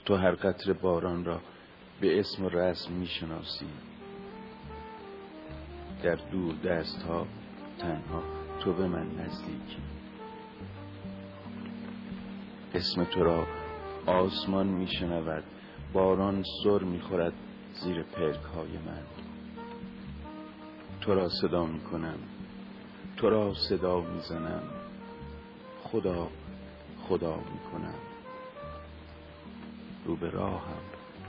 تو هر قطره باران را به اسم و رسم میشناسی. در دور دست ها تنها تو به من نزدیکی. اسم تو را آسمان میشنود، باران سر میخورد زیر پلک های من. تو را صدا میکنم، تو را صدا میزنم، خدا خدا میکنم. رو به راهم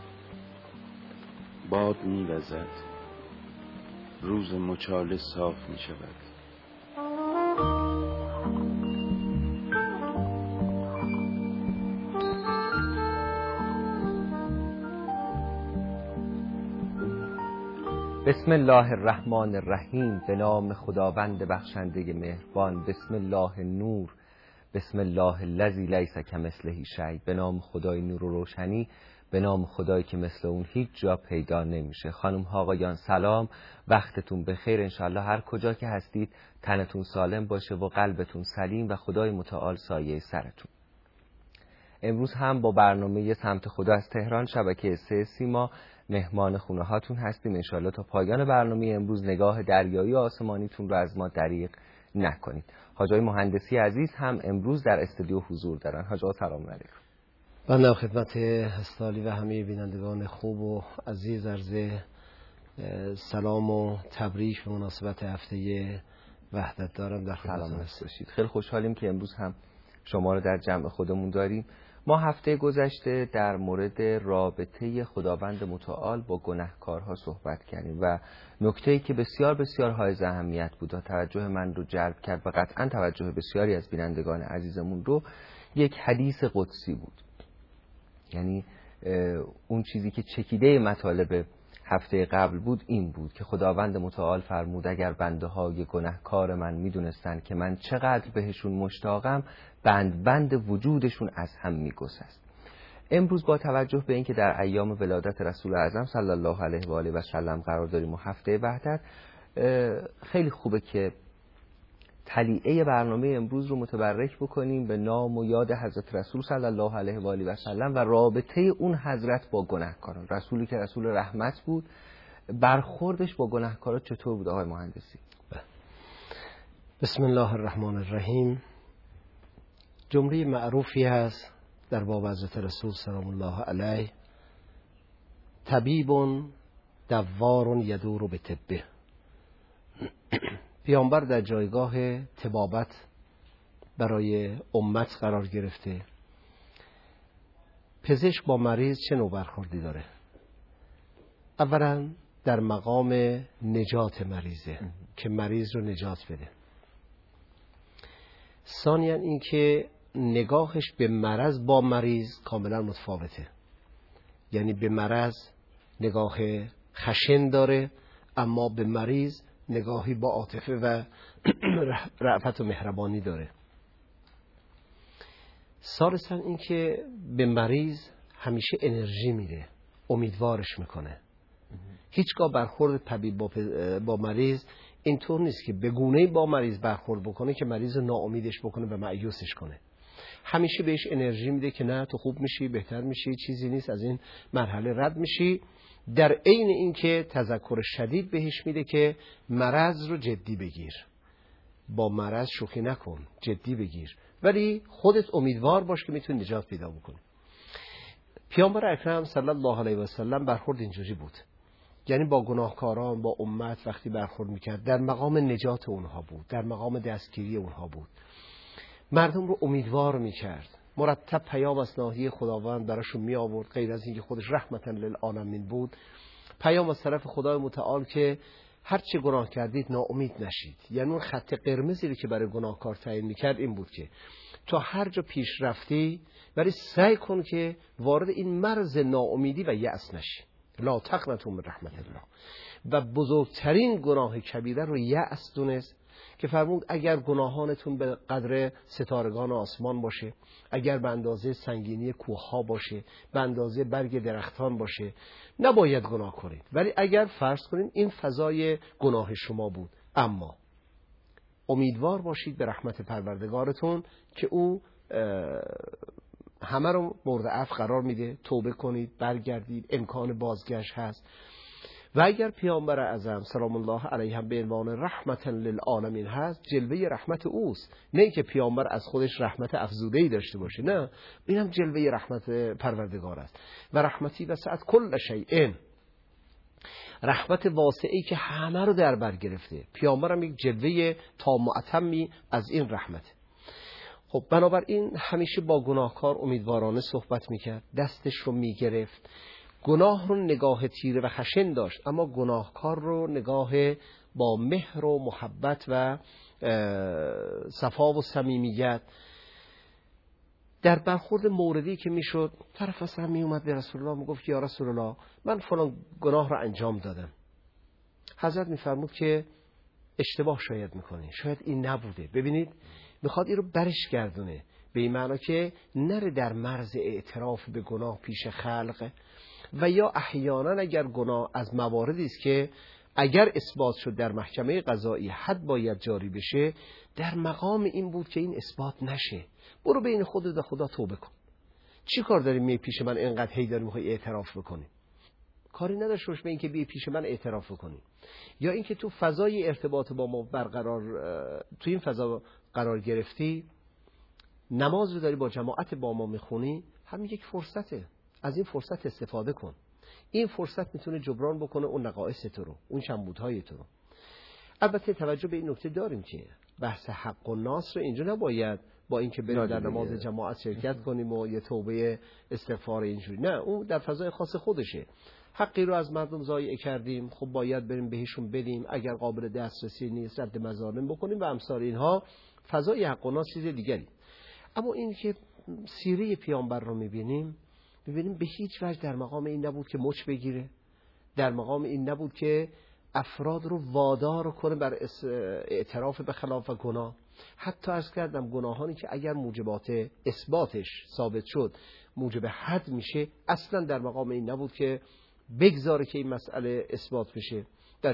باد میوزد، روز مچاله صاف میشود. بسم الله الرحمن الرحیم. به نام خداوند بخشنده مهربان. بسم الله نور، بسم الله الذی لیس کمثله شیء. به نام خدای نور و روشنی، به نام خدایی که مثل اون هیچ جا پیدا نمیشه. خانم ها آقایان سلام، وقتتون بخیر. انشالله هر کجا که هستید تنتون سالم باشه و قلبتون سلیم و خدای متعال سایه سرتون. امروز هم با برنامه سمت خدا از تهران شبکه 3 سیما مهمان خونه هاتون هستیم. انشالله تا پایان برنامه امروز نگاه دریایی و آسمانیتون رو از ما دریغ نکنید. حاجای مهندسی عزیز هم امروز در استودیو حضور دارن. حاجا سلام علیکم. بنده خدمت هستالی و همه بینندگان خوب و عزیز عرض سلام و تبریک به مناسبت هفته وحدت دارم. در سلامت باشید. خیلی خوشحالیم که امروز هم شما رو در جمع خودمون داریم. ما هفته گذشته در مورد رابطه خداوند متعال با گناهکارها صحبت کردیم و نکته‌ای که بسیار بسیار حائز اهمیت بود و توجه من رو جلب کرد و قطعا توجه بسیاری از بینندگان عزیزمون رو، یک حدیث قدسی بود. یعنی اون چیزی که چکیده مطالب هفته قبل بود این بود که خداوند متعال فرمود اگر بنده های گناهکار من میدونستن که من چقدر بهشون مشتاقم، بند وجودشون از هم میگسست. امروز با توجه به اینکه در ایام ولادت رسول اعظم صلی الله علیه و آله و سلم قرار داریم و هفته وحدت، خیلی خوبه که تلیعه برنامه امروز رو متبرک بکنیم به نام و یاد حضرت رسول صلی الله علیه و آله و سلم و رابطه اون حضرت با گناهکاران. رسولی که رسول رحمت بود، برخوردش با گناهکاران چطور بود آقای مهندسی؟ بسم الله الرحمن الرحیم. جمله معروفی هست در باب حضرت رسول سلام الله علیه: طبیب دوار یدور به طبه. پیامبر در جایگاه طبابت برای امت قرار گرفته. پزشک با مریض چه نوع برخوردی داره؟ اولا در مقام نجات مریضه که مریض رو نجات بده. ثانیاً این که نگاهش به مرض با مریض کاملا متفاوته. یعنی به مرض نگاه خشن داره، اما به مریض نگاهی با عاطفه و رأفت و مهربانی داره. ثالثاً این که به مریض همیشه انرژی میده، امیدوارش میکنه. هیچگاه برخورد طبیب با مریض اینطور نیست که به گونه‌ای با مریض برخورد بکنه که مریض رو ناامیدش بکنه و مایوسش کنه. همیشه بهش انرژی میده که نه تو خوب میشی، بهتر میشی، چیزی نیست، از این مرحله رد میشی. در عین این که تذکر شدید بهش میده که مرض رو جدی بگیر، با مرض شوخی نکن، جدی بگیر، ولی خودت امیدوار باش که میتونی نجات پیدا بکنی. پیامبر اکرم صلی الله علیه و سلم برخورد اینجوری بود. یعنی با گناهکاران، با امت وقتی برخورد میکرد در مقام نجات اونها بود، در مقام دستگیری اونها بود. مردم رو امیدوار میکرد، مرتب پیام از ناحیه خداوند براشون می آورد. غیر از اینکه خودش رحمتا للعالمین بود، پیام از طرف خدای متعال که هر چه گناه کردید ناامید نشید. یعنی اون خط قرمزی رو که برای گناهکار تعیین میکرد این بود که تا هر جا پیش رفتی ولی سعی کن که وارد این مرز ناامیدی و یأس نشی. لا تقنطوا من رحمت الله. و بزرگترین گناه کبیره رو یأس دونست که فرمود اگر گناهانتون به قدر ستارگان آسمان باشه، اگر به اندازه سنگینی کوه‌ها باشه، به اندازه برگ درختان باشه، نباید گناه کنید. ولی اگر فرض کنید این فضای گناه شما بود، اما امیدوار باشید به رحمت پروردگارتون که او همه رو مورد عفو قرار میده. توبه کنید، برگردید، امکان بازگشت هست. و اگر پیامبر اعظم سلام الله علیه هم به عنوان رحمتا للعالمین هست، جلوه رحمت اوست، نه که پیامبر از خودش رحمت افزوده‌ای داشته باشه، نه، اینم جلوه رحمت پروردگار است. و رحمتی وسعت کل شیء، رحمت واسعی که همه رو در بر گرفته. پیامبرم یک جلوه تام و اتمی از این رحمت. خب بنابراین همیشه با گناهکار امیدوارانه صحبت میکرد، دستش رو میگرفت. گناه رو نگاه تیره و خشن داشت، اما گناهکار رو نگاه با مهر و محبت و صفا و صمیمیت. در برخورد موردی که میشد، طرف اصلا می اومد به رسول الله میگفت یا رسول الله من فلان گناه رو انجام دادم. حضرت میفرمود که اشتباه شاید میکنی، شاید این نبوده. ببینید میخواد این رو برش گردونه، به این معنا که نره در مرز اعتراف به گناه پیش خلق. و یا احیانا اگر گناه از مواردی است که اگر اثبات شد در محکمه قضایی حد باید جاری بشه، در مقام این بود که این اثبات نشه، برو بین خودت و خدا توبه کن. چی کار داری می پیش من اینقدر هی داری میخوای اعتراف بکنی؟ کاری نداشته باش به این که بی پیش من اعتراف بکنی. یا اینکه تو فضای ارتباط با ما برقرار، تو این فضا قرار گرفتی، نماز رو داری با جماعت با ما میخونی، همین یک فرصته، از این فرصت استفاده کن. این فرصت میتونه جبران بکنه اون نقائص تو رو، اون کمبودهای تو رو. البته توجه به این نکته داریم که بحث حق و ناس رو اینجا نباید با اینکه بریم در نماز جماعت شرکت کنیم و یه توبه استغفار اینجوری، نه، اون در فضای خاص خودشه. حقی رو از مردم ضایع کردیم، خب باید بریم بهشون بدیم، اگر قابل دسترسی نیست رد مظالم بکنیم و امثال اینها. فضای حق و ناس چیز دیگری. اما این که سیره پیامبر رو میبینیم به هیچ وجه در مقام این نبود که مچ بگیره، در مقام این نبود که افراد رو وادار کنه بر اعتراف به خلاف گناه. حتی عرض کردم گناهانی که اگر موجبات اثباتش ثابت شد موجب حد میشه، اصلا در مقام این نبود که بگذاره که این مسئله اثبات بشه. در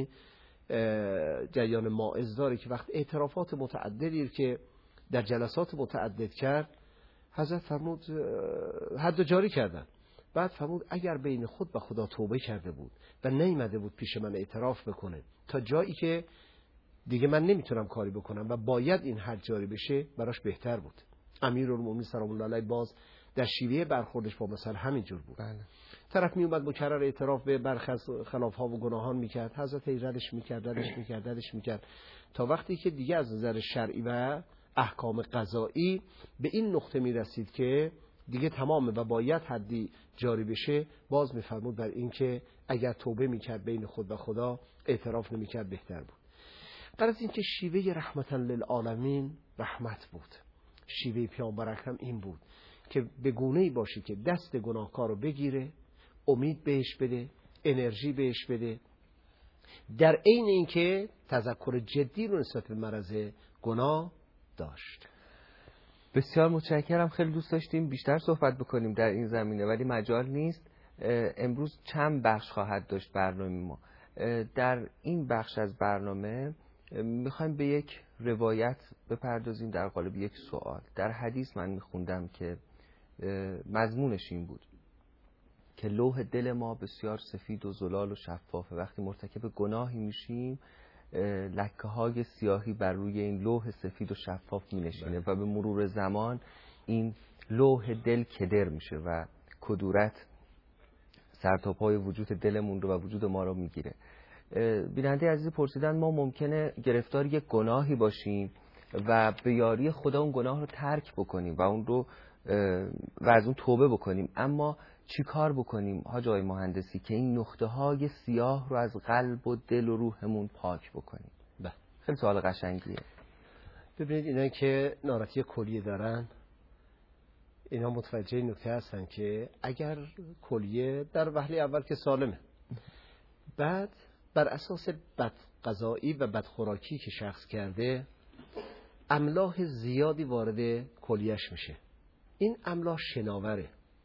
جریان ماعز داره که وقت اعترافات متعددی که در جلسات متعدد کرد، حضرت فرمود حد جاری کردن. بعد فرمود اگر بین خود و خدا توبه کرده بود و نیامده بود پیش من اعتراف بکنه تا جایی که دیگه من نمیتونم کاری بکنم و باید این حد جاری بشه، براش بهتر بود. امیرالمومنین سلام الله علیه باز در شیوه برخوردش با مثلا همین جور بود. بله. طرف میومد مکرر اعتراف به برخی خلاف‌ها و گناهان میکرد، حضرت ردش میکرد تا وقتی که دیگه از نظر شرعی و احکام قضایی به این نقطه میرسید که دیگه تمامه و باید حدی جاری بشه، باز میفرمود بر این که اگر توبه میکرد بین خود و خدا، اعتراف نمیکرد، بهتر بود. غرض این که شیوه رحمتا للعالمین رحمت بود. شیوه پیامبر اکرم این بود که به گونه‌ای باشه که دست گناهکار رو بگیره، امید بهش بده، انرژی بهش بده، در عین اینکه تذکر جدی رو نسبت به مرض گناه داشت. بسیار متشکرم. خیلی دوست داشتیم بیشتر صحبت بکنیم در این زمینه ولی مجال نیست. امروز چند بخش خواهد داشت برنامه ما. در این بخش از برنامه میخوایم به یک روایت بپردازیم در قالب یک سوال. در حدیث من میخوندم که مضمونش این بود که لوح دل ما بسیار سفید و زلال و شفافه. وقتی مرتکب گناهی میشیم لکه های سیاهی بر روی این لوح سفید و شفاف می نشینه و به مرور زمان این لوح دل کدر میشه و کدورت سرتاپای وجود دلمون رو و وجود ما رو میگیره. بیننده عزیز پرسیدن ما ممکنه گرفتار یک گناهی باشیم و به یاری خدا اون گناه رو ترک بکنیم و اون رو و از اون توبه بکنیم، اما چی کار بکنیم حاج آقای مهندسی که این نقطه های سیاه رو از قلب و دل و روحمون پاک بکنیم؟ خیلی سوال قشنگیه. ببینید اینا که ناراحتی کلیه دارن، اینا متوجه نکته هستن که اگر کلیه در وهله اول که سالمه، بعد بر اساس بدغذایی و بدخوراکی که شخص کرده املاح زیادی وارد کلیهش میشه. این املاح شناوره.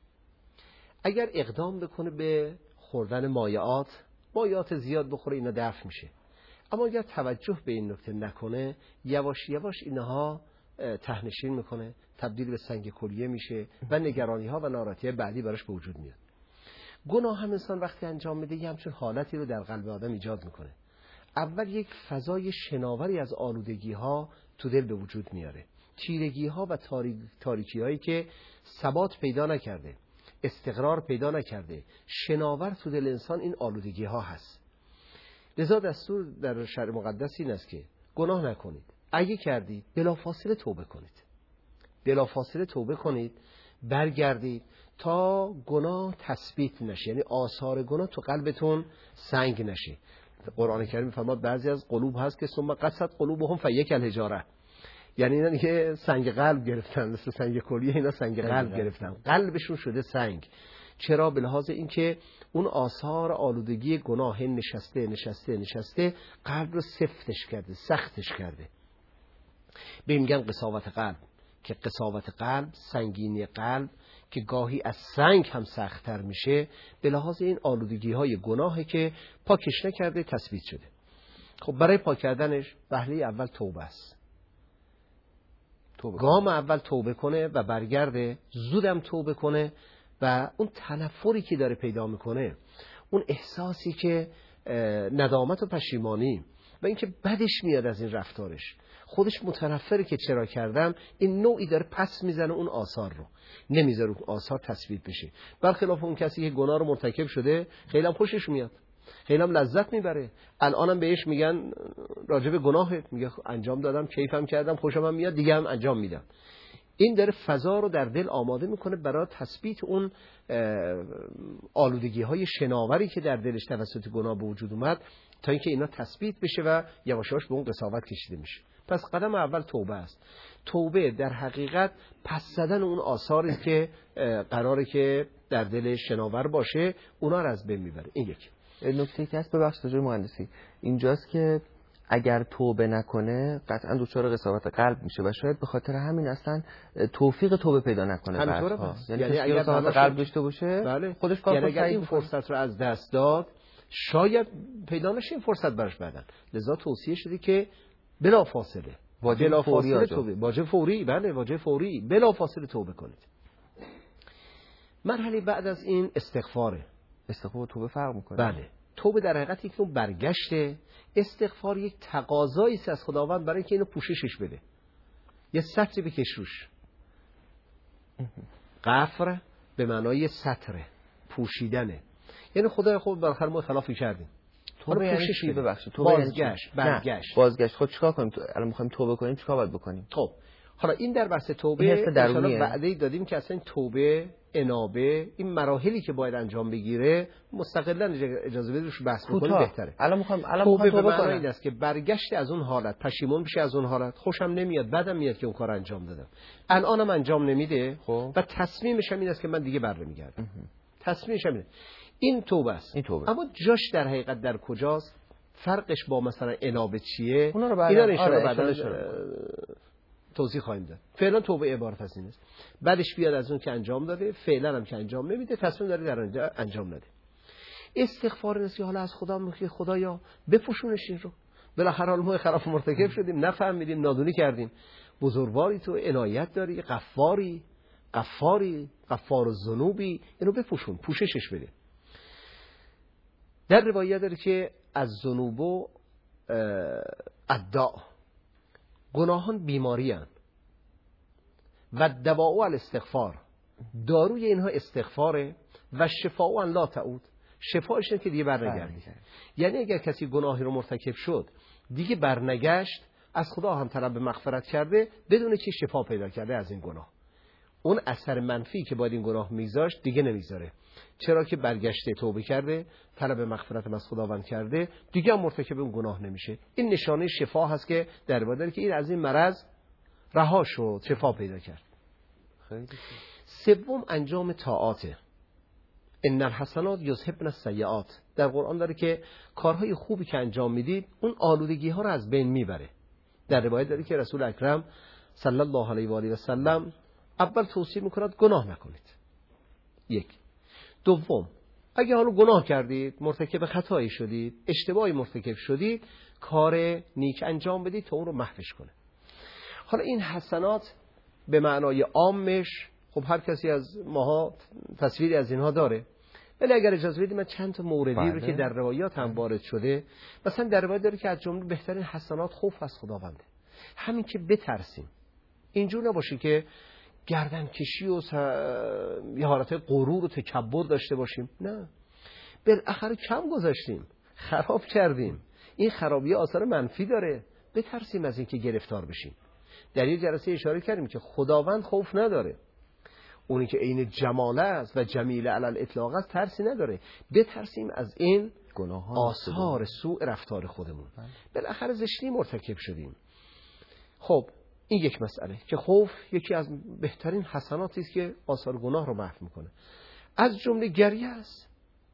اگر اقدام بکنه به خوردن مایعات زیاد بخوره، اینا دفع میشه. اما اگر توجه به این نکته نکنه، یواش یواش اینها تهنشین میکنه، تبدیل به سنگ کلیه میشه و نگرانی ها و ناراحتی بعدی براش به وجود میاد. گناه هم انسان وقتی انجام میده یه همچون حالتی رو در قلب آدم ایجاد میکنه. اول یک فضای شناوری از آلودگی ها تو دل به وجود میاره، تیرگی ها و تاریکی هایی که ثبات پیدا نکرده، استقرار پیدا نکرده، شناور تو دل انسان این آلودگی ها هست. لذا دستور در شرع مقدس این است که گناه نکنید، اگه کردید بلافاصله توبه کنید، بلافاصله توبه کنید، برگردید تا گناه تثبیت نشه، یعنی آثار گناه تو قلبتون سنگ نشه. قرآن کریم می‌فرماد بعضی از قلوب هست که ثم قسد قلوبهم فیک الحجاره، یعنی اینا که سنگ قلب گرفتن، مثل سنگ کلیه، اینا سنگ قلب گرفتن، قلبشون شده سنگ. چرا؟ به لحاظ اینکه اون آثار آلودگی گناه نشسته قلب رو سفتش کرده، سختش کرده. به میگن قساوت قلب، که قساوت قلب، سنگینی قلب که گاهی از سنگ هم سخت‌تر میشه، به لحاظ این آلودگی های گناهی که پاکش نکرده تثبیت شده. خب برای پاک کردنش وهله اول توبه است. گام اول توبه کنه و برگرده، زودم توبه کنه و اون تنفری که داره پیدا میکنه، اون احساسی که ندامت و پشیمانی و اینکه بدش میاد از این رفتارش، خودش متنفره که چرا کردم، این نوعی داره پس میزنه اون آثار رو، نمیذاره اون آثار تثبیت بشه. برخلاف اون کسی که گناه رو مرتکب شده خیلی هم خوشش میاد، خیلی هم لذت میبره. الانم بهش میگن راجب گناهت، میگه انجام دادم، کیفم کردم، خوشم هم میاد، دیگه هم انجام میدم. این داره فضا رو در دل آماده میکنه برای تثبیت اون آلودگی های شناوری که در دلش توسط گناه به وجود اومد، تا اینکه اینا تثبیت بشه و یواش یواش به اون قساوت کشیده میشه. پس قدم اول توبه است. توبه در حقیقت پس زدن اون آثاری که قراره که در دل شناور باشه، اونا رو از بین میبره. این یک نکته که هست، ببخشید آقای مهندسی، اینجاست که اگر توبه نکنه قطعا دچار قساوت قلب میشه و شاید به خاطر همین اصلا توفیق توبه پیدا نکنه بعدها. یعنی اگر قساوت قلب داشته باشه، بله، خودش کار یعنی اگر این فرصت رو از دست داد شاید پیدا نشه این فرصت براش بعدن. لذا توصیه شده که بلافاصله توبه، واجب فوری، بله واجب فوری، بلافاصله توبه کنید. مرحله بعد از این استغفاره. استغفار و توبه فرق میکنه. بله، توبه در حقیقت یک نوع برگشته، استغفار یک تقاضایی است از خداوند برای اینکه اینو پوششش بده، یه سطری بکش روش. غفر به معنای ستره، پوشیدنه، یعنی خدای خوب بالاخره ما خلافی کردیم، توبه یعنی چی؟ ببخشید، توبه بازگشت، بازگشت. خب چیکار کنیم؟ الان می‌خوایم توبه کنیم، چیکار باید بکنیم؟ خب حالا این در بحث توبه ان وعده دادیم که اصلا توبه، انابه، این مراحلی که باید انجام بگیره مستقلاً اجازه بدید روش بحث بکنیم بهتره. الان می‌خوام توبه کنم این است که برگشت از اون حالت، پشیمون بشه از اون حالت، خوشم نمیاد، بدم میاد که اون کار انجام دادم، الانم انجام نمیده و تصمیمش این است که من دیگه برنمیگردم. تصمیمش اینه. این توبه است. اما جاش در حقیقت در کجاست؟ فرقش با مثلا انابه چیه؟ اینا رو بعدا توضیح خواهیم داد. فعلا توبه عبارت از این است. بعدش بیاد از اون که انجام داده، فعلا هم که انجام نمیده، تصمیم داره در آینده انجام نده. استغفار است که حالا از خدا میگه خدایا بپوشونش این رو. بالاخره حال ما خلاف مرتکب شدیم، نفهمیدیم، نادونی کردیم. بزرگواری تو، عنایت داری، غفار الذنوبی، اینو بپوشون، پوششش بده. در روایت داره که از ذنوب الداء، گناهان بیماری هستند و دواء الاستغفار، داروی اینها استغفاره و شفاء ان لا تعود، شفاش اینه که دیگه برنگردی. یعنی اگر کسی گناهی رو مرتکب شد دیگه برنگشت، از خدا هم طلب مغفرت کرده بدون که شفا پیدا کرده از این گناه، اون اثر منفی که باید این گناه میذاشت دیگه نمیذاره، چرا که برگشته، توبه کرده، طلب مغفرت از خداوند کرده، دیگه هم مرتکب اون گناه نمیشه. این نشانه شفا هست که در واقع که این از این مرض رها شد، شفا پیدا کرد. خیلی سوم انجام طاعاته. ان الحسنات یذهبن السیئات، در قرآن داره که کارهای خوبی که انجام میدید اون آلودگی ها رو از بین میبره. در روایت داره که رسول اکرم صلی الله علیه و آله و سلم اول توصیه میکند گناه نکنید. یک. دوم، اگه حالا گناه کردید، مرتکب خطایی شدید، اشتباهی مرتکب شدید، کار نیک انجام بدید تا اون رو محوش کنه. حالا این حسنات به معنای عامش خب هر کسی از ماها تصویری از اینها داره، ولی اگر اجازه بدید من چند تا موردی رو که در روایات هم وارد شده، مثلا در روایت داره که از جمله بهترین حسنات خوف از خداونده. همین که بترسیم، اینجور نباشه که گردن کشی و یه حالت غرور و تکبر داشته باشیم. نه، بالاخره کم گذاشتیم، خراب کردیم، این خرابی آثار منفی داره. بترسیم از این که گرفتار بشیم. در یه جلسه اشاره کردیم که خداوند خوف نداره، اونی که عین جماله است و جمیله علی الاطلاق است ترسی نداره. بترسیم از این آثار سوء رفتار خودمون. بالاخره زشتی مرتکب شدیم. خب این یک مسئله که خوف یکی از بهترین حسناتی است که آثار گناه رو محو میکنه. از جمله گریه است.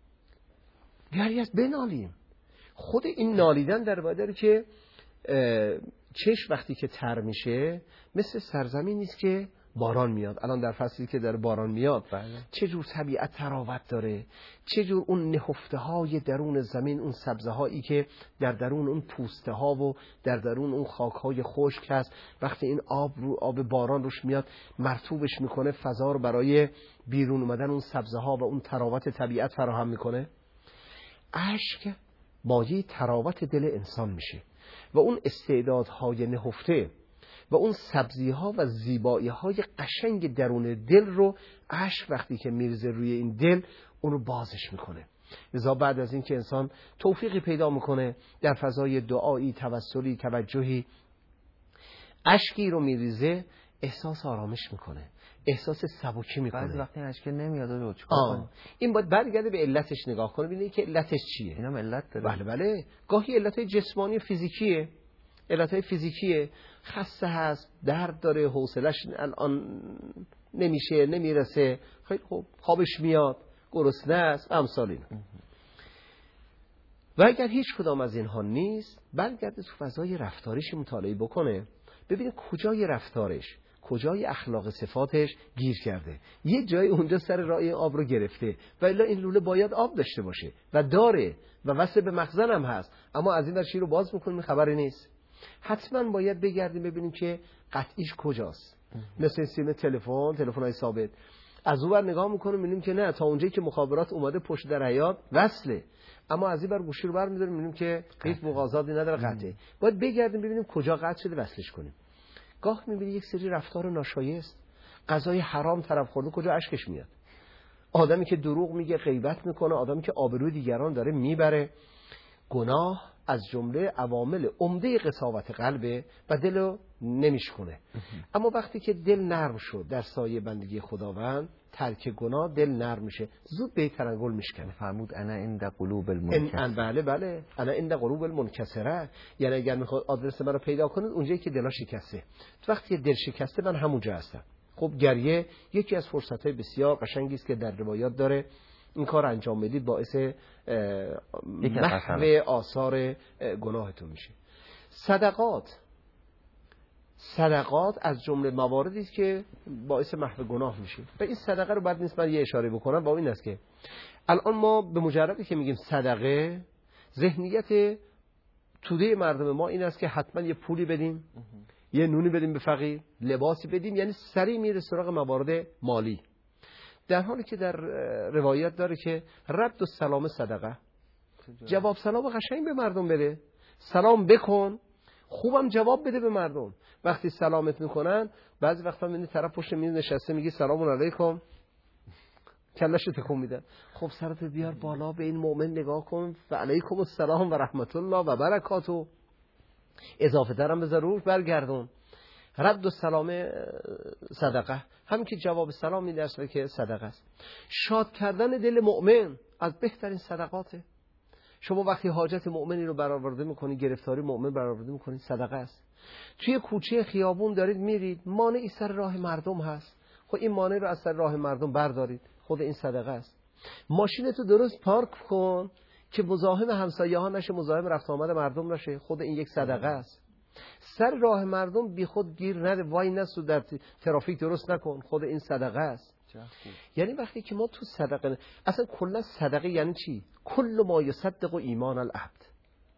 بنالیم. خود این نالیدن در باید داره که چشم وقتی که تر میشه مثل سرزمین نیست که باران میاد. الان در فصلی که در باران میاد چه جور طبیعت تراوت داره، چه جور اون نهفته های درون زمین، اون سبزه هایی که در درون اون پوسته ها و در درون اون خاک های خشک هست، وقتی این آب باران روش میاد مرطوبش میکنه، فضا رو برای بیرون اومدن اون سبزه ها و اون تراوت طبیعت فراهم میکنه. اشک مایه تراوت دل انسان میشه و اون استعدادهای نهفته و اون سبزی‌ها و زیبایی‌های قشنگ درون دل رو اشک وقتی که میرزه روی این دل اون رو بازش میکنه. لذا بعد از این که انسان توفیقی پیدا میکنه در فضای دعایی، توسلی، توجهی، اشکی رو میریزه، احساس آرامش میکنه، احساس سبکی میکنه. بعضی وقتی اشک نمیاد و این باید برگرده به علتش نگاه کنه، ببینه که علتش چیه. اینا علت داره. بله. گاهی علتهای جسمانی فیزیکیه، علتهای فیزیکیه، خسته هست، درد داره، حوصله‌اش الان نمیشه، نمیرسه، خیلی خوب خوابش میاد، گرسنه است، امثال اینا. و اگر هیچ کدام از اینها نیست، برگرده تو فضای رفتاریش مطالعه بکنه، ببینه کجای رفتارش، کجای اخلاق صفاتش گیر کرده. یه جای اونجا سر راه آب رو گرفته و الا این لوله باید آب داشته باشه و داره و وصل به مخزن هم هست، اما از این ور شیر رو باز میکنیم خبری نیست. حتما باید بگردیم ببینیم که قطعیش کجاست. مثل سیم تلفن‌های ثابت، از اون ور نگاه میکنیم میبینیم که نه، تا اونجایی که مخابرات اومده پشت در حیاط وصله، اما از این ور گوشی رو برمی‌داریم میبینیم که هیچ مغازاتی نداره، قطعه. باید بگردیم ببینیم کجا قطع شده وصلش کنیم. گاه میبینی یک سری رفتار ناشایست، غذای حرام طرف خورده، کجا اشکش میاد؟ آدمی که دروغ میگه، غیبت میکنه، آدمی که آبروی دیگران داره میبره. گناه از جمله عوامل عمده قساوت قلبه و دلو نمیشکنه. اما وقتی که دل نرم شد در سایه بندگی خداوند، ترک گناه، دل نرم میشه، زود به ترنگل میشکنه. فرمود انا عند قلوب المنکسره. بله انا عند قلوب المنکسره، یعنی اگر میخواد آدرس من رو پیدا کنید اونجایی که دلش شکسته. وقتی دل شکسته من همونجا هستم. خب گریه یکی از فرصت‌های بسیار قشنگی است که در روایات داره. این کار انجام بدید باعث محو آثار گناهتون میشه. صدقات از جمله مواردی است که باعث محو گناه میشه و این صدقه رو بعد نیست من یه اشاره بکنم با این است که الان ما به مجردی که میگیم صدقه، ذهنیت توده مردم ما این است که حتما یه پولی بدیم، یه نونی بدیم به فقیر، لباسی بدیم، یعنی سریع میره سراغ موارد مالی. در حالی که در روایت داره که رد السلام صدقه، جواب سلام قشنگ به مردم بده، سلام بکن، خوبم جواب بده به مردم. وقتی سلامت میکنن بعضی وقتا میبینی طرف پشت میز نشسته میگه سلام علیکم، کله‌شو تکون میده. خب سرت بیار بالا، به این مؤمن نگاه کن، و علیکم السلام و رحمت الله و برکاته، اضافه ترم به ضرور برگردون. رد السلام صدقه، همین که جواب سلام میده اصلا که صدقه است. شاد کردن دل مؤمن از بهترین صدقاته. شما وقتی حاجت مؤمنی رو برآورده میکنی، گرفتاری مؤمن برآورده میکنی، صدقه است. توی کوچه خیابون دارید میرید، مانعی سر راه مردم هست، خب این مانع رو از سر راه مردم بردارید، خود این صدقه است. ماشینتو درست پارک کن که مزاحم همسایه ها نشه، مزاحم رفت آمد مردم نشه، خود این یک صدقه است. سر راه مردم بی خود گیر نده، وای نسو در ترافیک درست نکن، خود این صدقه است. یعنی وقتی که ما تو صدقه، اصلا کلا صدقه یعنی چی؟ کل ما یصدق ایمان العبد،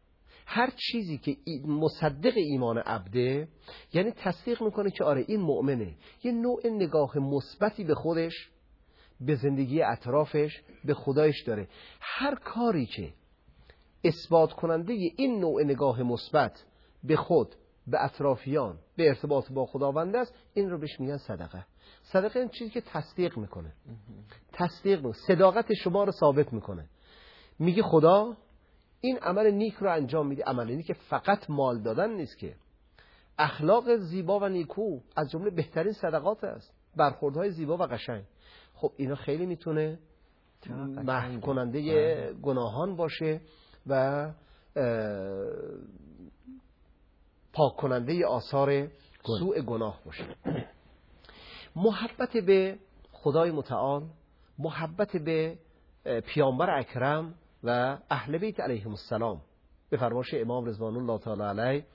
هر چیزی که مصدق ایمان عبده، یعنی تصدیق میکنه که آره این مؤمنه، یه نوع نگاه مثبتی به خودش، به زندگی اطرافش، به خدایش داره. هر کاری که اثبات کننده این نوع نگاه مثبت به خود، به اطرافیان، به ارتباط با خداوند است، این رو بهش میگن صدقه. صدقه این چیزی که تصدیق میکنه، صداقت شما رو ثابت میکنه. میگه خدا این عمل نیک رو انجام میده. عمل نیک که فقط مال دادن نیست، که اخلاق زیبا و نیکو از جمله بهترین صدقات است، برخوردهای زیبا و قشنگ. خب اینا خیلی میتونه محو کننده گناهان باشه و پاک کننده آثار سوء گناه باشه. محبت به خدای متعال، محبت به پیامبر اکرم و اهل بیت علیهم السلام، به فرمایش امام رضوان الله تعالی علیه،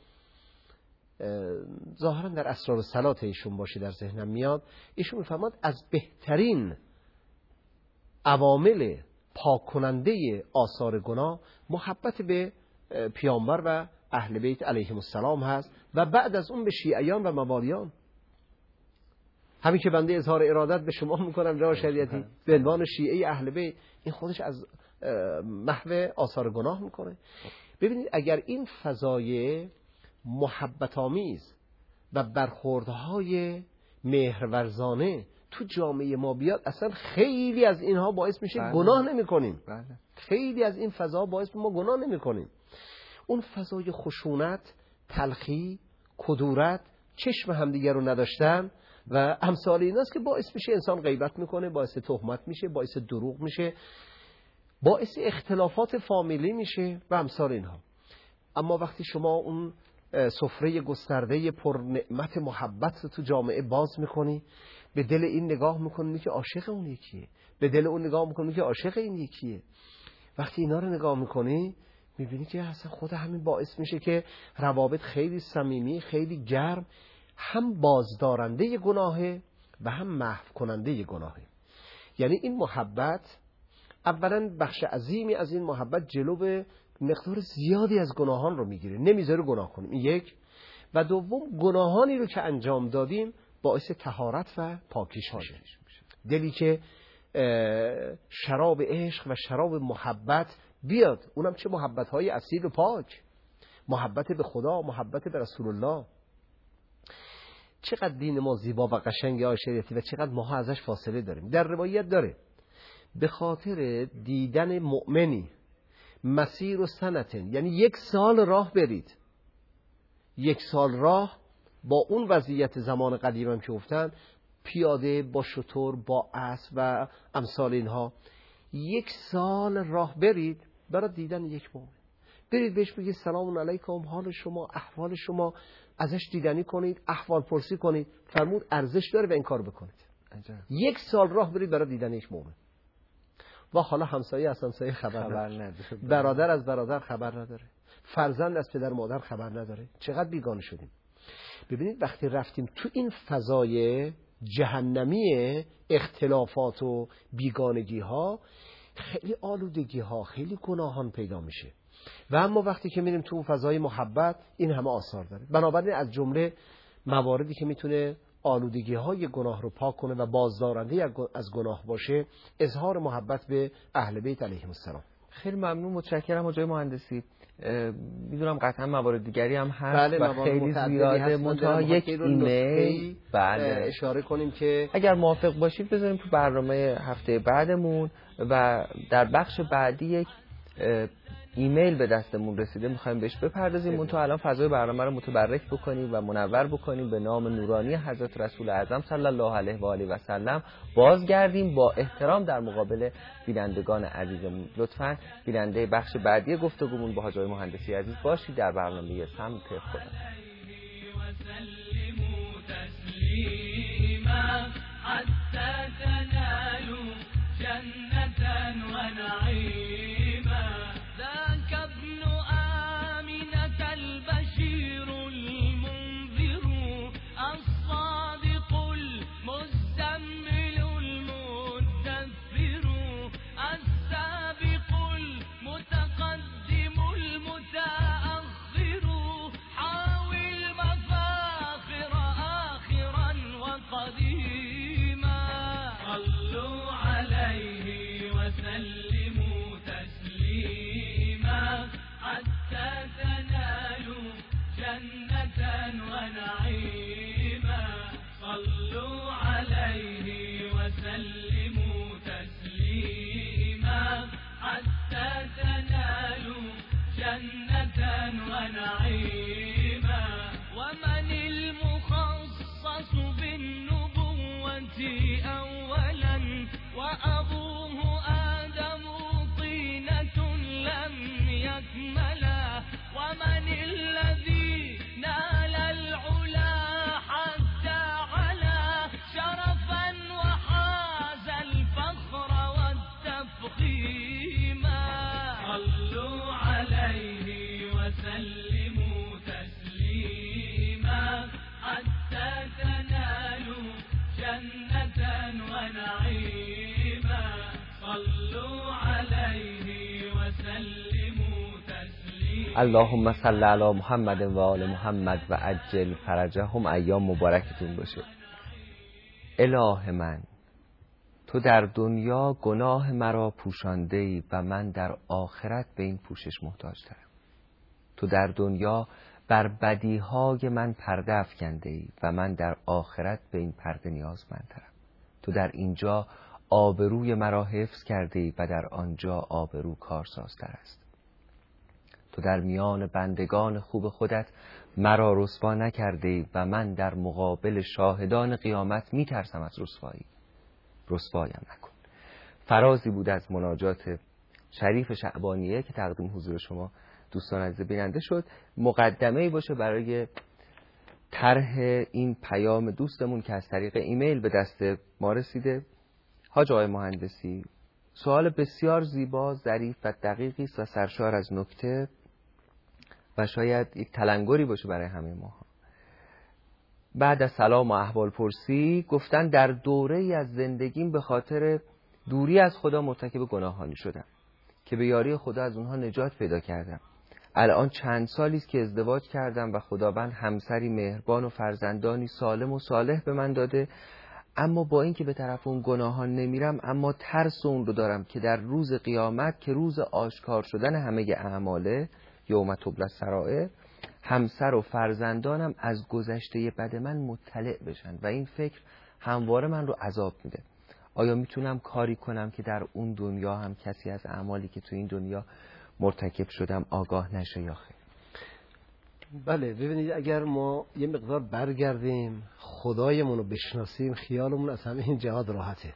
ظاهرا در اسرار صلات ایشون باشه در ذهنم میاد. ایشون میفرماد از بهترین عوامل پاک کننده آثار گناه محبت به پیامبر و اهل بیت علیهم السلام هست و بعد از اون به شیعیان و موالیان. همین که بنده اظهار ارادت به شما میکنم جناب شریعتی به عنوان شیعه اهل بیت، این خودش از محو آثار گناه میکنه. ببینید اگر این فضای محبت آمیز و برخوردهای مهرورزانه تو جامعه ما بیاد، اصلا خیلی از اینها باعث میشه گناه نمی کنیم. خیلی از این فضا باعث ما گناه نمی کنیم. اون فضای خشونت، تلخی، کدورت، چشم همدیگر رو نداشتن و امثال ایناست که باعث میشه انسان غیبت میکنه، باعث تهمت میشه، باعث دروغ میشه، باعث اختلافات فامیلی میشه و امثال اینها. اما وقتی شما اون سفره گسترده پر نعمت محبت رو تو جامعه باز میکنی، به دل این نگاه میکنی که عاشق اون یکیه، به دل اون نگاه میکنی که عاشق این یکیه، وقتی اینا رو نگاه میکنی میبینی که اصلا خود همین باعث میشه که روابط خیلی صمیمی، خیلی گرم، هم بازدارنده گناهه و هم محو کننده گناهه. یعنی این محبت اولا بخش عظیمی از این محبت جلو مقدار زیادی از گناهان رو میگیره، نمیذاره گناه کنیم، این یک. و دوم گناهانی رو که انجام دادیم باعث طهارت و پاکیش میشه. دلی که شراب عشق و شراب محبت بیاد، اونم چه محبت های اصیل و پاک، محبت به خدا، محبت به رسول الله. چقدر دین ما زیبا و قشنگه آقای شریعتی و چقدر ماها ازش فاصله داریم. در روایت داره به خاطر دیدن مؤمنی مسیر و سنتن، یعنی 1 سال راه برید، 1 سال راه با اون وضعیت زمان قدیم هم که گفتن، پیاده، با شتر، با اسب و امثال اینها، 1 سال راه برید برای دیدن یک مؤمن. برید بهش بگید سلام علیکم، حال شما، احوال شما، ازش دیدنی کنید، احوال پرسی کنید. فرمود ارزش داره و این کار بکنید. 1 سال راه برید برای دیدن یک مؤمن. و حالا همسایه از همسایه خبر نداره، برادر از برادر خبر نداره، فرزند از پدر مادر خبر نداره. چقدر بیگانه شدیم. ببینید وقتی رفتیم تو این فضای جهنمی اختلافات و بیگانگی ها، خیلی آلودگی ها، خیلی گناهان پیدا میشه. و اما وقتی که میریم تو اون فضای محبت، این همه آثار داره. بنابراین از جمله مواردی که میتونه آلودگی های گناه رو پاک کنه و بازدارنده از گناه باشه، اظهار محبت به اهل بیت علیهم السلام. خیلی ممنون، متشکرم آقای مهندسی. میدونم قطعا موارد دیگری هم هست. بله، و خیلی زیاده. منتها یک ایمیل اشاره کنیم که اگر موافق باشید بذاریم تو برنامه هفته بعدمون، و در بخش بعدی یک ایمیل به دستمون رسیده میخوایم بهش بپردازیم. منتها الان فضای برنامه رو متبرک بکنیم و منور بکنیم به نام نورانی حضرت رسول اعظم صلی الله علیه و آله و سلم. بازگردیم با احترام در مقابل بینندگان عزیزمون. لطفاً بیننده بخش بعدی گفتگومون با حاج مهندسی عزیز باشید در برنامه سمت خدا. السابق المتقدم المتأخر وسلموا تسليما حتى تنالوا جنة ونعيما. ومن المخصص بالنبوة أولا وأبوه آدم طينة لم يكملا. ومن الذي نال العلا حتى علا شرفا وحاز الفخر والتفخيما. صلوا عليه وسلموا تسليما حتى تنالوا جنة ونعيما. صلوا عليه وسلموا تسليما. اللهم صل علی محمد و آل محمد و عجل فرجهم. ایام مبارکتون باشه. اله من، تو در دنیا گناه مرا پوشانده ای و من در آخرت به این پوشش محتاج ترم. تو در دنیا بر بدیهای من پرده افکنده ای و من در آخرت به این پرده نیازمندترم. تو در اینجا آبروی مرا حفظ کرده ای و در آنجا آبرو کارسازتر است. تو در میان بندگان خوب خودت مرا رسوا نکرده ای و من در مقابل شاهدان قیامت میترسم از رسوایی. رسوایم نکن. فرازی بود از مناجات شریف شعبانیه که تقدیم حضور شما دوستان عزیز بیننده شد. مقدمه‌ای باشه برای طرح این پیام دوستمون که از طریق ایمیل به دست ما رسیده. حاج آقای مهندسی، سوال بسیار زیبا، ظریف و دقیقی است و سرشار از نکته و شاید یک تلنگری باشه برای همه ما. بعد از سلام و احوال پرسی گفتن در دوره‌ای از زندگیم به خاطر دوری از خدا مرتکب گناهانی شدم که به یاری خدا از اونها نجات پیدا کردم. الان چند سالی است که ازدواج کردم و خداوند همسری مهربان و فرزندانی سالم و صالح به من داده، اما با اینکه به طرف اون گناهان نمیرم، اما ترس اون رو دارم که در روز قیامت که روز آشکار شدن همه اعماله، یوم تبلی السرائر، همسر و فرزندانم از گذشته بد من مطلع بشن و این فکر همواره من رو عذاب میده. آیا میتونم کاری کنم که در اون دنیا هم کسی از اعمالی که تو این دنیا مرتکب شدم آگاه نشه یا خیر؟ بله، ببینید اگر ما یه مقدار برگردیم خدایمون رو بشناسیم، خیالمون از همه این جهات راحته.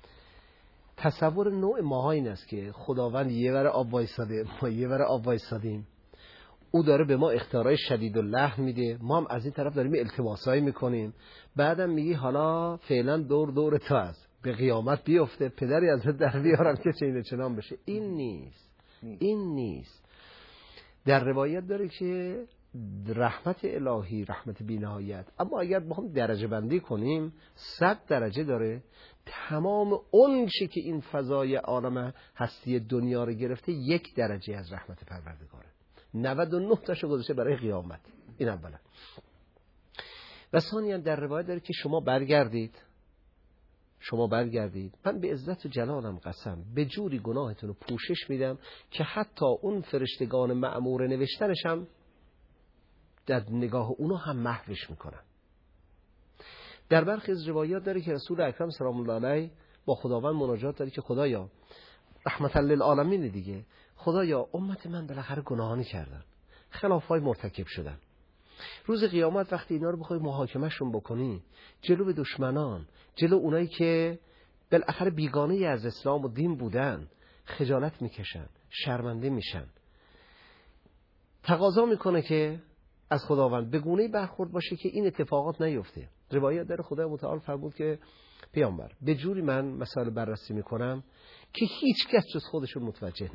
تصور نوع ماها این است که خداوند یه ور آب وایساده، ما یه ور آب وایسادیم، او داره به ما اختیارای شدید و لحن میده، ما هم از این طرف داریم التماسایی میکنیم، بعدم میگی حالا فعلا دور تو هست، به قیامت بیفته پدری ازت در بیارم که چین چنان بشه. این نیست. در روایت داره که رحمت الهی رحمت بی‌نهایت، اما اگر با هم درجه بندی کنیم 100 درجه داره. تمام اون چی که این فضای عالم هستی دنیا رو گرفته 1 درجه از رحمت پروردگاره، 99 تاشو گذاشته برای قیامت. این اولا. و ثانیاً در روایت داره که شما برگردید، من به عزت و جلالم قسم به جوری گناهتون رو پوشش میدم که حتی اون فرشتگان مأمور نوشتنش هم در نگاه اونو هم محوش میکنن. در برخی از روایات داره که رسول اکرم سلام الله علیه با خداوند مناجات داره که خدایا، رحمت للعالمین دیگه، خدایا امت من بالاخره گناهانی کردن، خلافای مرتکب شدن، روز قیامت وقتی اینا رو بخوای محاکمهشون بکنی جلو به دشمنان، جلو اونایی که بالاخره بیگانه از اسلام و دین بودن، خجالت میکشن، شرمنده میشن. تقاضا میکنه که از خداوند به گونه‌ای برخورد باشه که این اتفاقات نیفته. روایت داره خدای متعال فرمود که پیامبر به جوری من مسائل بررسی میکنم که هیچ کس جز خودشون متوجه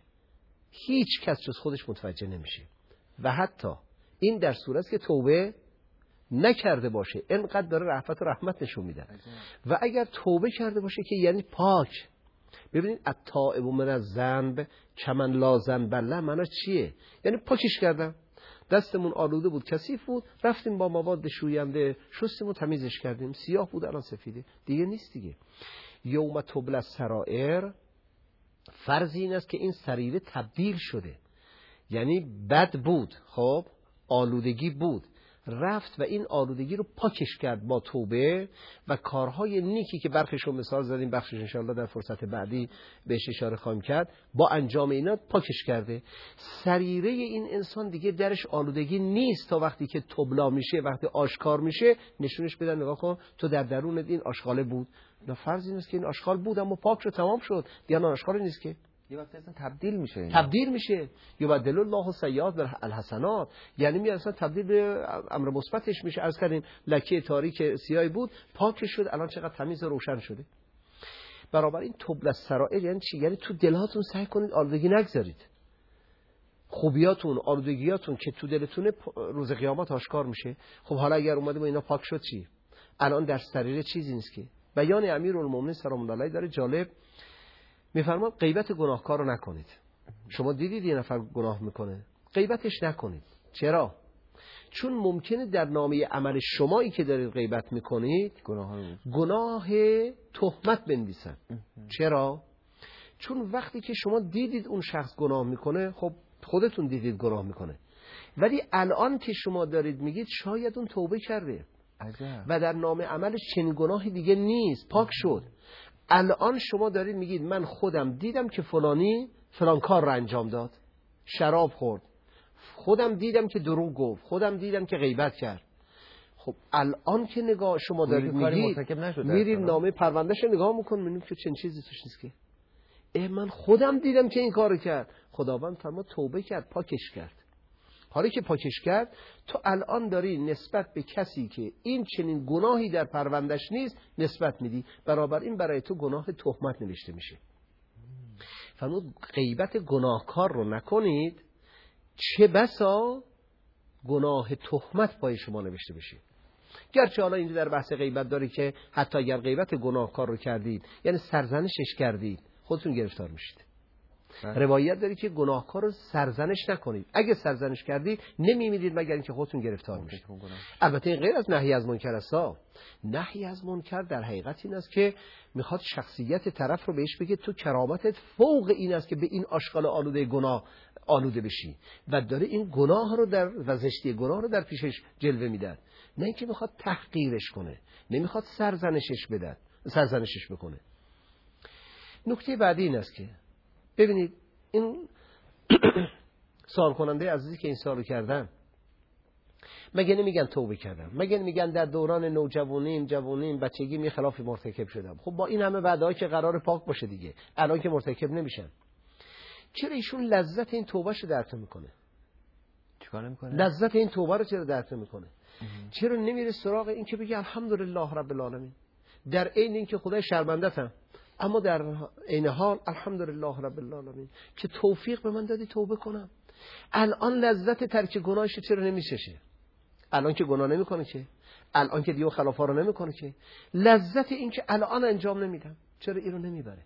نمیشه. و حتی این در صورت که توبه نکرده باشه، اینقدر داره رحمت و رحمت نشون میده. و اگر توبه کرده باشه که یعنی پاک. ببینید التائب من الذنب کمن لا ذنب له، معنی چیه؟ یعنی پاکش کردم، دستمون آلوده بود، کثیف بود، رفتیم با مواد شوینده شستیم و تمیزش کردیم، سیاه بود الان سفیده، دیگه نیست دیگه. یوم تبلی السرائر، فرض این است که این سریره تبدیل شده، یعنی بد بود، خب آلودگی بود، رفت و این آلودگی رو پاکش کرد با توبه و کارهای نیکی که برخیشو مثال زدیم، بخشش انشاءالله در فرصت بعدی بهش اشاره خواهیم کرد، با انجام اینا پاکش کرده. سریره این انسان دیگه درش آلودگی نیست تا وقتی که تبلا میشه، وقتی آشکار میشه نشونش بدن نگاه کن تو در درونت این آشغاله بود. نه فرض این است که این آشغال بود اما پاک شد تمام شد، دیگه آشغال نیست که. یه وقتی اصلا تبدیل میشه اینا. تبدیل میشه. یبدل الله السیئات بالحسنات، یعنی می اصلا تبدیل به امر مثبتش میشه. عرض کردیم لکه تاریک سیاهی بود پاک شد، الان چقدر تمیز و روشن شده. برابر این تبل السرائر یعنی چی؟ یعنی تو دلاتون سعی کنید آلودگی نگذارید. خوبیاتون، آلودگیاتون که تو دلتونه روز قیامت آشکار میشه. خب حالا اگر اومده با اینا پاک شد چی؟ الان در سریره چیزی نیست که. بیان امیرالمومنین سلام الله علیه داره جالب میفرماد غیبت گناهکار رو نکنید. شما دیدید یه نفر گناه میکنه، غیبتش نکنید. چرا؟ چون ممکنه در نامه عمل شمایی که دارید غیبت میکنید گناه تهمت بنویسن. چرا؟ چون وقتی که شما دیدید اون شخص گناه میکنه، خب خودتون دیدید گناه میکنه، ولی الان که شما دارید میگید شاید اون توبه کرده و در نامه عملش چنین گناهی دیگه نیست، پاک شد. الان شما دارید میگید من خودم دیدم که فلانی فلان کار رو انجام داد، شراب خورد، خودم دیدم که دروغ گفت، خودم دیدم که غیبت کرد. خب الان که نگاه شما دارید میگید میریم نامه پروندهش رو نگاه میکنم میبینیم که چنین چیزی توش نیست که من خودم دیدم که این کارو کرد. خداوند فرما توبه کرد، پاکش کرد. حالا که پاکش کرد تو الان داری نسبت به کسی که این چنین گناهی در پروندهش نیست نسبت میدی، برابر این برای تو گناه تهمت نوشته میشه. فرمود غیبت گناهکار رو نکنید، چه بسا گناه تهمت پای شما نوشته بشه. گرچه حالا اینجا در بحث غیبت داری که حتی اگر غیبت گناهکار رو کردید یعنی سرزنشش کردید خودتون گرفتار میشید. روایت داری که گناهکار رو سرزنش نکنید، اگه سرزنش کردید نمیمیرید مگر اینکه خودتون گرفتار میشید. البته این غیر از نهی از منکر است. نهی از منکر در حقیقت این است که میخواد شخصیت طرف رو بهش بگه تو کرامتت فوق این است که به این آشغال آلوده گناه آلوده بشی و داره این گناه رو در و زشتی گناه رو در پیشش جلوه میدن، نه اینکه میخواد تحقیرش کنه، نمیخواد سرزنشش بکنه. نکته بعدی این است که ببینید این سوال کننده عزیزی که این سوالو کردن مگه نمیگن توبه کردم، مگه نمیگن در دوران نوجوانیم جوانیم بچگی می خلاف مرتکب شدم؟ خب با این همه وعده‌ای که قرار پاک باشه دیگه الان که مرتکب نمیشن، چرا ایشون لذت این توبهشو درک میکنه؟ چیکار میکنه؟ لذت این توبه رو چرا درک میکنه؟ چرا نمیره سراغ این که بگه الحمدلله رب العالمین، در عین اینکه خدای شرمنده‌ام اما در عین حال الحمدلله رب العالمین که توفیق به من دادی توبه کنم. الان لذت ترک گناهش چرا نمیشه؟ الان که گناه نمیکنه که، الان که دیو خلافا رو نمیکنه که، لذت این که الان انجام نمیدم چرا اینو نمیبره؟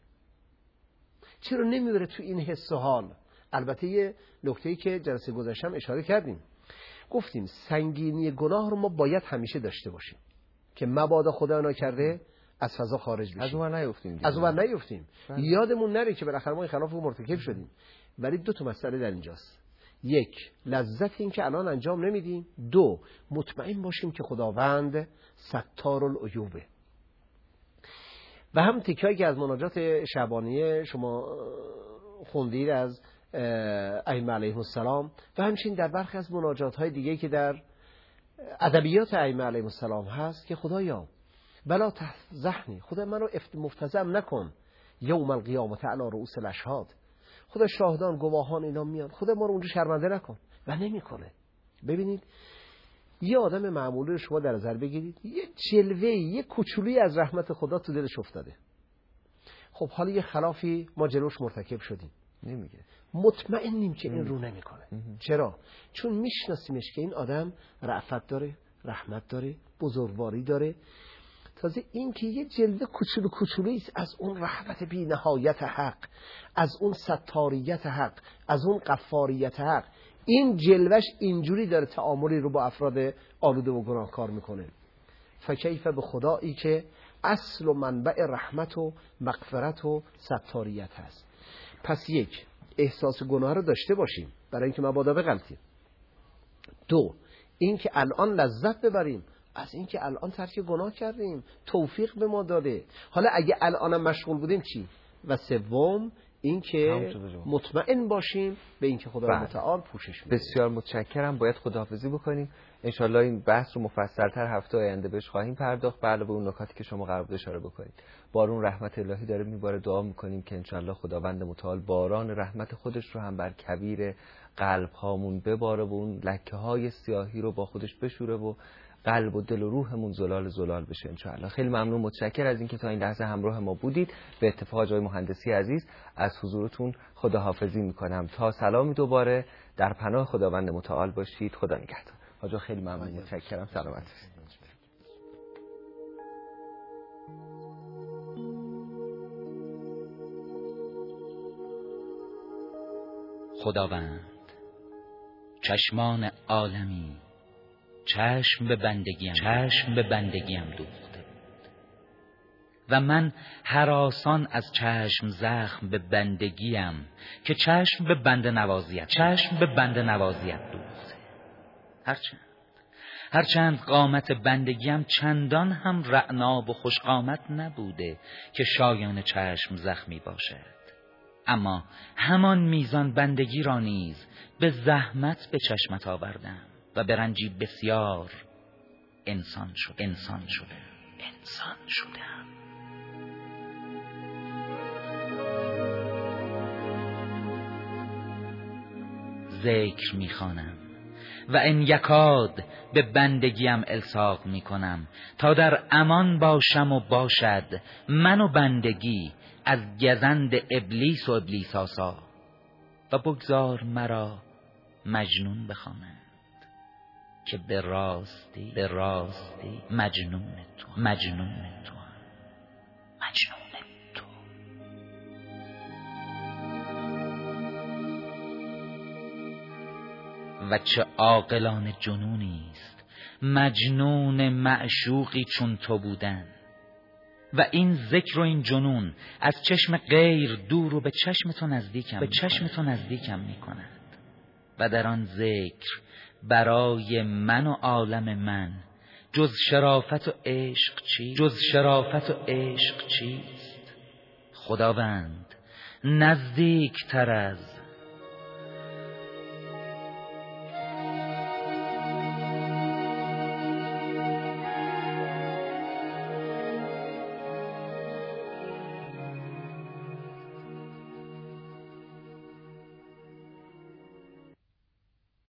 چرا نمیبره تو این حس و حال؟ البته یه نکته‌ای که جلسه گذشتم اشاره کردیم، گفتیم سنگینی گناه رو ما باید همیشه داشته باشیم که مبادا خدا نکرده از فضا خارج بشیم، از اون نیفتیم. یادمون نره که بالاخره ما خلاف مرتکب شدیم. ولی دو تا مسئله در اینجاست: یک، لذت این که الان انجام نمیدیم. دو، مطمئن باشیم که خداوند ستار العیوبه. و هم تکایی که از مناجات شعبانیه شما خوندید از ائمه علیهم السلام و همچنین در برخی از مناجات های دیگه که در ادبیات ائمه علیهم السلام هست که خدایا بلا تفضحنی، خدا منو مفتضح نکن یوم القیامت علی رؤوس الاشهاد، خدا شاهدان گواهان اینا میان، خدا ما رو اونجا شرمنده نکن. و نمیکنه. ببینید یه آدم معمولی رو شما در نظر بگیرید، یه جلوه یه کوچولی از رحمت خدا تو دلش افتاده. خب حالا یه خلافی ما جلوش مرتکب شدیم، نمیگه، مطمئنیم که این رو نمیکنه. چرا؟ چون میشناسیمش که این آدم رأفت داره، رحمت داره، بزرگواری داره. تازه این که یه جلوه کوچولی است از اون رحمت بی نهایت حق، از اون ستاریت حق، از اون غفاریت حق، این جلوش اینجوری داره تعاملی رو با افراد آلوده و گناهکار میکنه. فکیف به خدایی که اصل و منبع رحمت و مغفرت و ستاریت هست. پس یک، احساس گناه رو داشته باشیم برای اینکه مبادا بغلطیم. دو، این که الان لذت ببریم از این که الان ترک گناه کردیم، توفیق به ما داده. حالا اگه الانم مشغول بودیم چی؟ و سوم این که مطمئن باشیم به این که خدا متعال پوشش میده. بسیار متشکرم. باید خداحافظی بکنیم. انشالله این بحث رو مفصل‌تر هفته آینده بهش خواهیم پرداخت، به علاوه اون نکاتی که شما قرار بود اشاره بکنید. بارون رحمت الهی داره میباره. دعا میکنیم که انشالله خداوند متعال باران رحمت خودش رو هم بر کویر قلب هامون بباره و اون لکه های سیاهی رو با خودش بشوره و قلب و دل و روحمون زلال زلال بشه انشاءالله. خیلی ممنون، متشکر از اینکه تا این لحظه همراه ما بودید. به اتفاق جای مهندسی عزیز از حضورتون خداحافظی میکنم تا سلامی دوباره. در پناه خداوند متعال باشید. خدا نگهدار. حاجا خیلی ممنون، متشکرم. سلامت باشید. خداوند چشمان عالمی چشم به بندگیم دوخته و من هراسان از چشم زخم به بندگیم که چشم به بنده نوازیت دوخته. هرچند قامت بندگیم چندان هم رعنا و خوش قامت نبوده که شایان چشم زخمی باشد، اما همان میزان بندگی را نیز به زحمت به چشمت آوردم و به رنجی بسیار انسان شدم. ذکر میخوانم و ان یکاد به بندگیم الصاق میکنم تا در امان باشم و باشد من و بندگی از گزند ابلیس و ابلیس آسا و بگذار مرا مجنون بخوانند که به راستی مجنون تو. و چه عاقلانه جنونی است مجنون معشوقی چون تو بودن و این ذکر و این جنون از چشم غیر دور و به چشم تو نزدیکم میکند و در آن ذکر برای من و عالم من جز شرافت و عشق چیست؟ خداوند نزدیک تر از